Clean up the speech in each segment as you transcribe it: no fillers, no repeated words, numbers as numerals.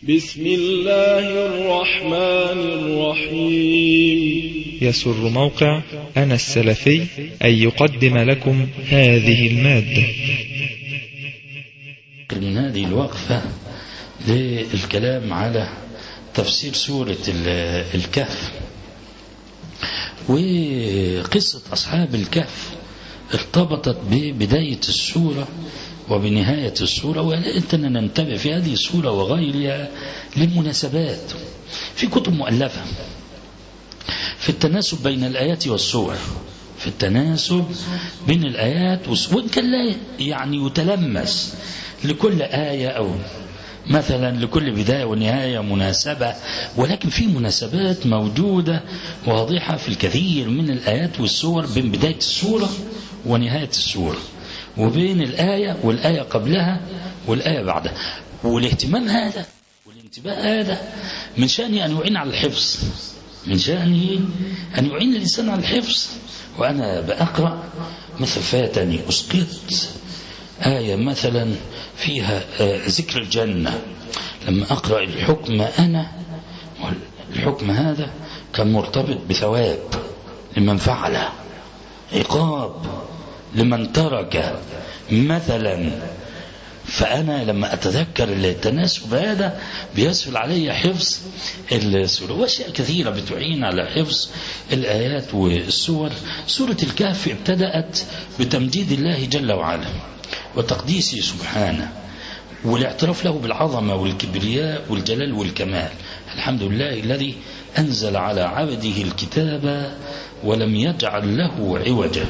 بسم الله الرحمن الرحيم. يسر موقع أنا السلفي أن يقدم لكم هذه المادة. من هذه الوقفة للكلام على تفسير سورة الكهف، وقصة أصحاب الكهف ارتبطت ببداية السورة وبنهاية السورة، ولأننا ننتبه في هذه السورة وغيرها للمناسبات. في كتب مؤلفة في التناسب بين الآيات والسور، في التناسب بين الآيات والسور، وإن كان لا يعني يتلمس لكل آية أو مثلا لكل بداية ونهاية مناسبة، ولكن في مناسبات موجودة واضحة في الكثير من الآيات والسور بين بداية السورة ونهاية السورة، وبين الآية والآية قبلها والآية بعدها. والاهتمام هذا والانتباه هذا من شأنه أن يعين على الحفظ، من شأنه أن يعين الإنسان على الحفظ. وأنا بأقرأ مثل فاتني أسقط آية مثلا فيها ذكر الجنة، لما أقرأ الحكم أنا، الحكم هذا كان مرتبط بثواب لمن فعله، عقاب لمن ترك مثلا. فأنا لما أتذكر التناسب هذا بيسهل علي حفظ السورة، وأشياء كثيرة بتعين على حفظ الآيات والسور. سورة الكهف ابتدأت بتمجيد الله جل وعلا وتقديسه سبحانه والاعتراف له بالعظمة والكبرياء والجلال والكمال. الحمد لله الذي أنزل على عبده الكتاب ولم يجعل له عوجا،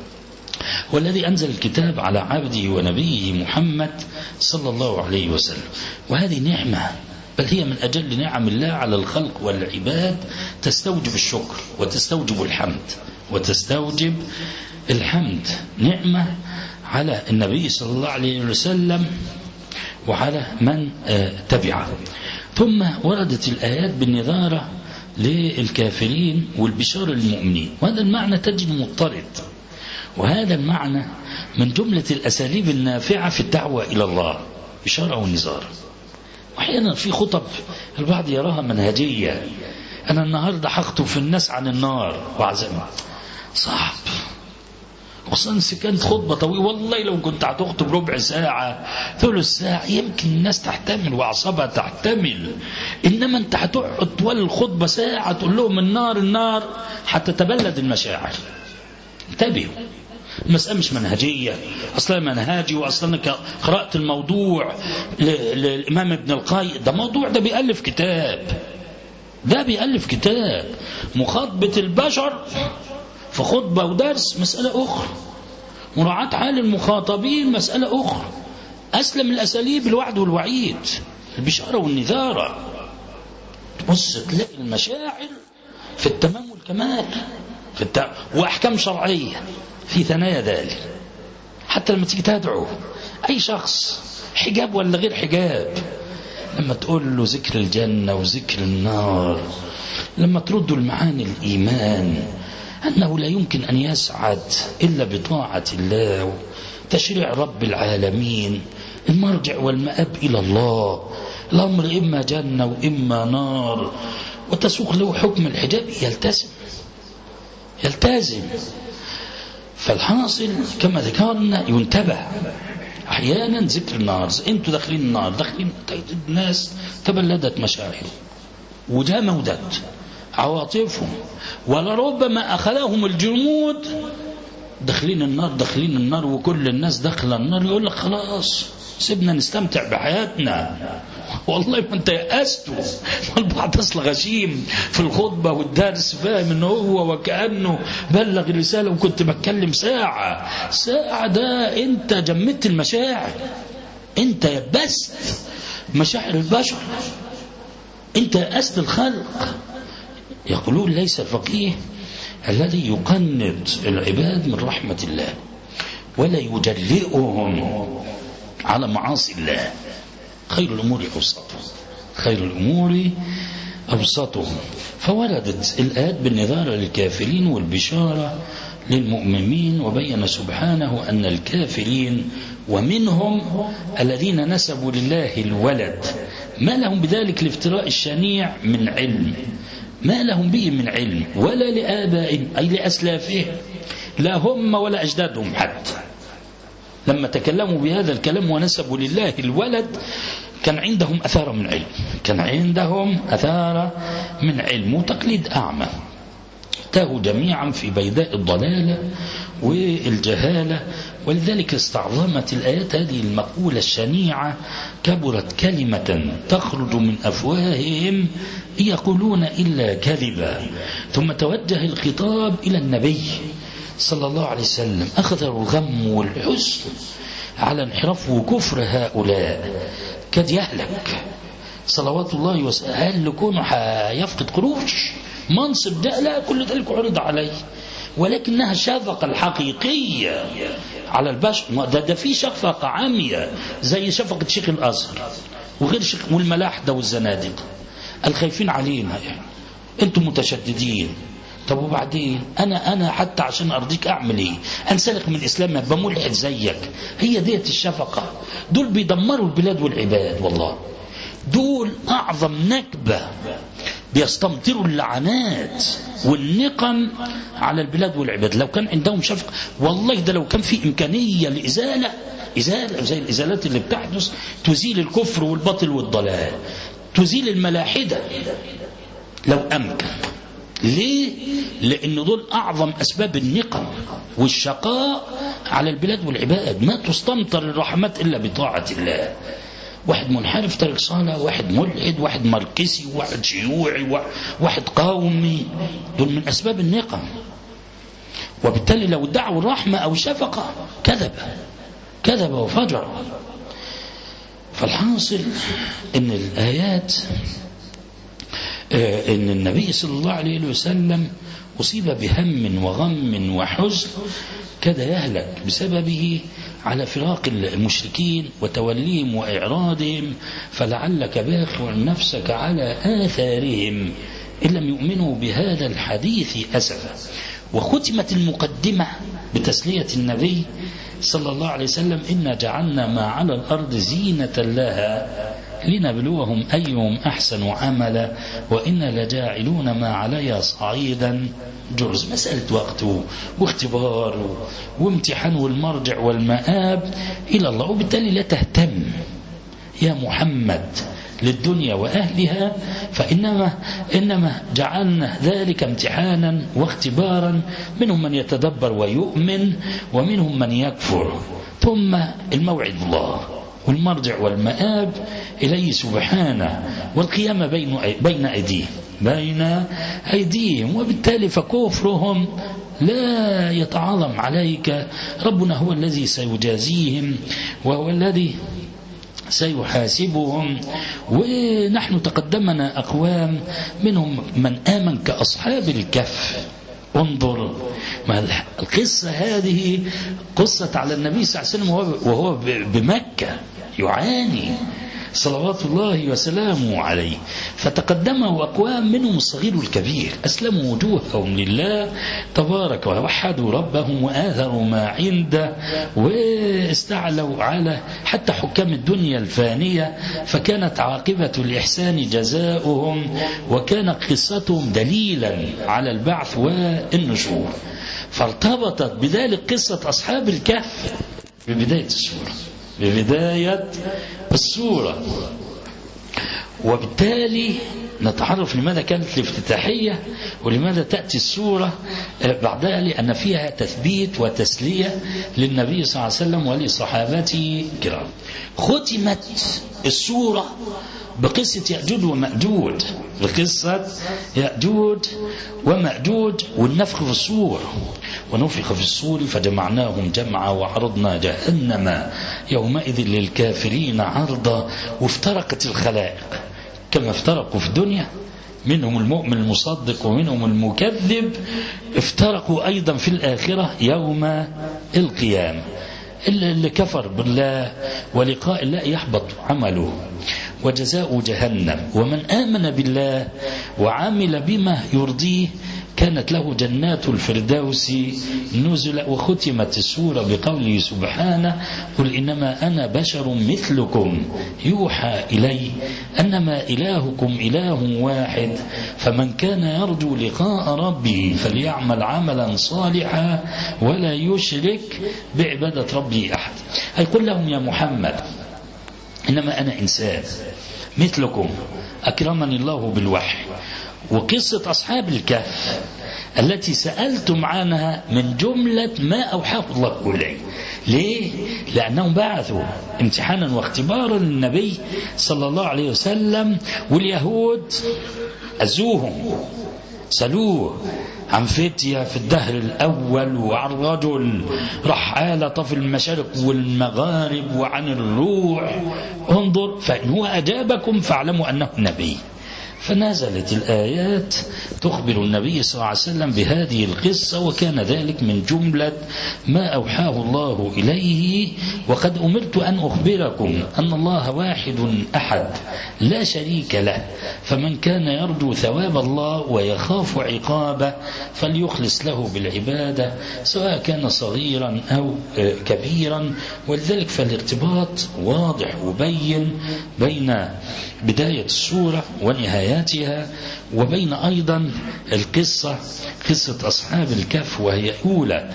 والذي أنزل الكتاب على عبده ونبيه محمد صلى الله عليه وسلم. وهذه نعمة، بل هي من أجل نعم الله على الخلق والعباد، تستوجب الشكر وتستوجب الحمد وتستوجب الحمد. نعمة على النبي صلى الله عليه وسلم وعلى من تبعه. ثم وردت الآيات بالنظارة للكافرين والبشارة للمؤمنين، وهذا المعنى تجد مضطرد، وهذا المعنى من جملة الأساليب النافعة في الدعوة إلى الله، بشارة ونظارة. وأحيانا في خطب البعض يراها منهجية، أنا النهاردة هخطب في الناس عن النار وعذابها، صعب. خصوصا كانت خطبة طويلة، والله لو كنت هتخطب ربع ساعة ثلث ساعة يمكن الناس تحتمل وأعصابها تحتمل، إنما أنت هتقعد طول الخطبة ساعة تقول لهم النار النار، هتتبلد المشاعر. انتبهوا، المسألة مش منهجية، أصلا منهاجي، وأصلا قرأت الموضوع للإمام ابن القيم، ده موضوع، ده بيألف كتاب، ده بيألف كتاب. مخاطبة البشر في خطبة ودرس مسألة أخرى، مراعاة حال المخاطبين مسألة أخرى. أسلم الأساليب الوعد والوعيد، البشارة والنذارة. تبص تلاقي المشاعر في التمام والكمال، وأحكام شرعية في ثنايا ذلك. حتى لما تيجي تدعو أي شخص، حجاب ولا غير حجاب، لما تقول له ذكر الجنة وذكر النار، لما تردوا المعاني الإيمان، أنه لا يمكن أن يسعد إلا بطاعة الله، تشريع رب العالمين، المرجع والمآب إلى الله، الأمر إما جنة وإما نار، وتسوق له حكم الحجاب، يلتزم. فالحاصل كما ذكرنا ينتبه. أحيانا ذكر النار، أنتوا داخلين النار، داخلين الناس تبلدت مشاعر وجمدت عواطفهم، ولربما أخذهم الجمود، داخلين النار وكل الناس داخله النار، يقول لك خلاص سيبنا نستمتع بحياتنا. والله ما انت يأستوا. والبعض اصل غشيم في الخطبة والدرس، فاهم انه هو وكأنه بلغ الرسالة وكنت بتكلم ساعة. ده انت جمدت المشاعر، انت يبست مشاعر البشر، انت يأست الخلق. يقولون ليس الفقيه الذي يقنط العباد من رحمة الله ولا يجرئهم على معاصي الله، خير الأمور أوسطهم. فوردت الآيات بالنظارة للكافرين والبشارة للمؤمنين، وبين سبحانه أن الكافرين ومنهم الذين نسبوا لله الولد ما لهم بذلك الافتراء الشنيع من علم، ما لهم به من علم ولا لآبائهم أي لأسلافهم، لا هم ولا أجدادهم حتى. لما تكلموا بهذا الكلام ونسبوا لله الولد كان عندهم أثار من علم، كان عندهم أثار من علم وتقليد أعمى. تاهوا جميعا في بيداء الضلالة والجهالة. ولذلك استعظمت الآيات هذه المقولة الشنيعة: كبرت كلمة تخرج من أفواههم إن يقولون إلا كذبا. ثم توجه الخطاب إلى النبي صلى الله عليه وسلم، أخذ الغم والحزن على انحراف وكفر هؤلاء، كاد يهلك صلوات الله وسلامه. هل لكونه يفقد قروش منصب ده؟ لا، كل ذلك عرض عليه، ولكنها الشفقة الحقيقية على البشر. ده في شفقة عامية زي شفقة شيخ الأزهر وغير شيخ والملاحدة والزنادقة الخايفين علينا، يعني انتم متشددين. طب وبعدين أنا حتى عشان أرضيك أعمل إيه؟ أنسلخ من الإسلام أبقى ملحد زيك؟ هي ديت الشفقة. دول بيدمروا البلاد والعباد، والله دول أعظم نكبة، بيستمطروا اللعنات والنقم على البلاد والعباد. لو كان عندهم شفقة والله، ده لو كان في إمكانية لإزالة زي الإزالات اللي بتحدث تزيل الكفر والباطل والضلال، تزيل الملاحدة لو أمكن. ليه؟ لأن دول أعظم أسباب النقم والشقاء على البلاد والعباد. ما تستمطر الرحمات إلا بطاعة الله. واحد منحرف تارك صلاة، واحد ملحد، واحد ماركسي، واحد شيوعي، واحد قومي، دول من أسباب النقم. وبالتالي لو ادعوا الرحمة أو الشفقة كذب وفجر. فالحاصل إن الآيات إن النبي صلى الله عليه وسلم أصيب بهم وغم وحزن كاد يهلك بسببه على فراق المشركين وتوليهم وإعراضهم، فلعلك باخع نفسك على آثارهم إن لم يؤمنوا بهذا الحديث أسفا. وختمت المقدمة بتسلية النبي صلى الله عليه وسلم: إنا جعلنا ما على الأرض زينة لها لنبلوهم أيهم أحسن عملا وإنا لجاعلون ما عليها صعيدا جرز. مسألة وقت واختبار وامتحان والمرجع والمآب إلى الله. وبالتالي لا تهتم يا محمد للدنيا وأهلها، فإنما جعلنا ذلك امتحانا واختبارا، منهم من يتدبر ويؤمن ومنهم من يكفر، ثم الموعد الله والمرجع والمآب إليه سبحانه، والقيامة بين أيديهم. وبالتالي فكفرهم لا يتعاظم عليك، ربنا هو الذي سيجازيهم وهو الذي سيحاسبهم. ونحن تقدمنا أقوام منهم من آمن كأصحاب الكهف. انظر ما القصة هذه قصة على النبي صلى الله عليه وسلم وهو بمكة يعاني صلوات الله وسلامه عليه، فتقدمه أقوام منهم الصغير والكبير أسلموا وجوههم لله تبارك ووحدوا ربهم وآثروا ما عنده واستعلوا على حتى حكام الدنيا الفانية، فكانت عاقبة الإحسان جزاؤهم، وكانت قصتهم دليلا على البعث والنشور. فارتبطت بذلك قصة أصحاب الكهف ببداية السورة. وبالتالي نتعرف لماذا كانت الافتتاحية ولماذا تأتي السورة بعدها، لأن فيها تثبيت وتسلية للنبي صلى الله عليه وسلم ولصحابته الكرام. ختمت السورة بقصة يأجوج ومأجوج، بقصة يأجوج ومأجوج والنفخ في الصور. ونفخ في الصور فجمعناهم جمعا وعرضنا جهنم يومئذ للكافرين عرضا. وافترقت الخلائق كما افترقوا في الدنيا، منهم المؤمن المصدق ومنهم المكذب، افترقوا أيضا في الآخرة يوم القيامة. اللي كفر بالله ولقاء الله يحبط عمله وجزاء جهنم، ومن آمن بالله وعمل بما يرضيه كانت له جنات الفردوس نزلا. وختمت السورة بقوله سبحانه: قل إنما أنا بشر مثلكم يوحى إلي أنما إلهكم إله واحد فمن كان يرجو لقاء ربه فليعمل عملا صالحا ولا يشرك بعبادة ربه أحد. أي قل لهم يا محمد إنما أنا إنسان مثلكم أكرمني الله بالوحي. وقصة أصحاب الكهف التي سألتم عنها من جملة ما أوحاه الله إليه. ليه؟ لأنهم بعثوا امتحانا واختبارا للنبي صلى الله عليه وسلم، واليهود أزوهم سألوه عن فتية في الدهر الأول، وعن رجل رحالة في المشارق والمغارب، وعن الروح. انظر، فإن هو أجابكم فاعلموا أنه نبي. فنزلت الآيات تخبر النبي صلى الله عليه وسلم بهذه القصة، وكان ذلك من جملة ما أوحاه الله إليه. وقد أمرت أن أخبركم أن الله واحد أحد لا شريك له، فمن كان يرجو ثواب الله ويخاف عقابه فليخلص له بالعبادة سواء كان صغيرا أو كبيرا. ولذلك فالارتباط واضح وبين بين بداية السورة ونهاياتها، وبين أيضا قصة أصحاب الكهف، وهي أولى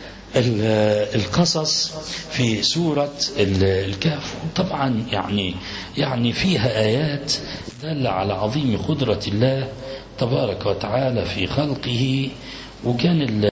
القصص في سورة الكهف. طبعا يعني فيها آيات دالة على عظيم قدرة الله تبارك وتعالى في خلقه. وكان